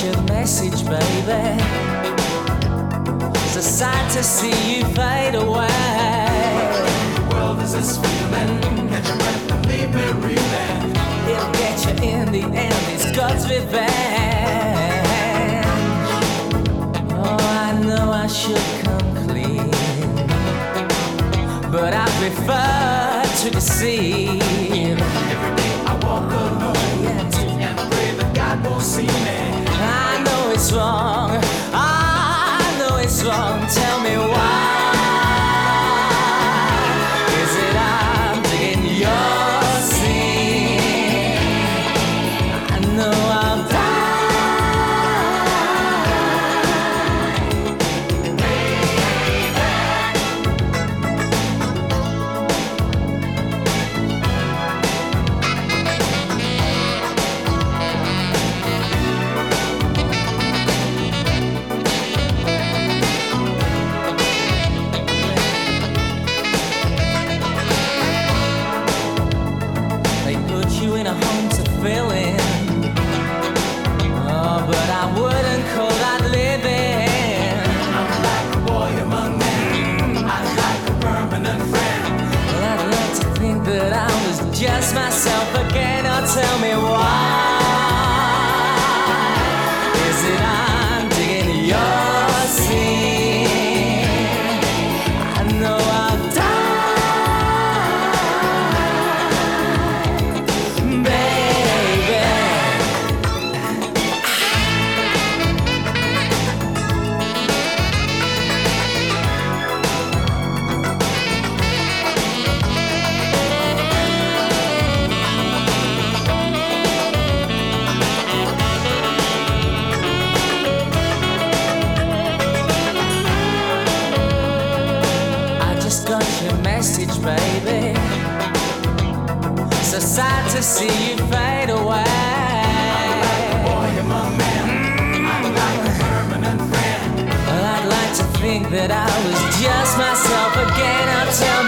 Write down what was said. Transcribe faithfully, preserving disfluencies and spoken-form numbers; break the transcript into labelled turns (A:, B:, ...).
A: your message, baby. It's a sight to see you fade away.
B: The world is this feeling. Catch your breath and leave me reeling.
A: It'll get you in the end, it's God's revenge. Oh, I know I should come clean, but I prefer to deceive.
B: Every day I walk alone, yeah, and pray that God won't see me.
A: I know it's wrong, I know it's wrong. Tell me why. Is it I'm digging your sin? I know I'll die. You in a home to fill in. Oh, but I wouldn't call that living.
B: I'm like a boy among men. I'm like a permanent friend.
A: Well, I'd like to think that I was just myself again. Oh, tell me why. Is it I'm digging your sin? I know I'll die. Got your message, baby. So sad to see you fade away.
B: I'm like a boy among men. I'm like a permanent friend.
A: Well, I'd like to think that I was just myself again. I'll tell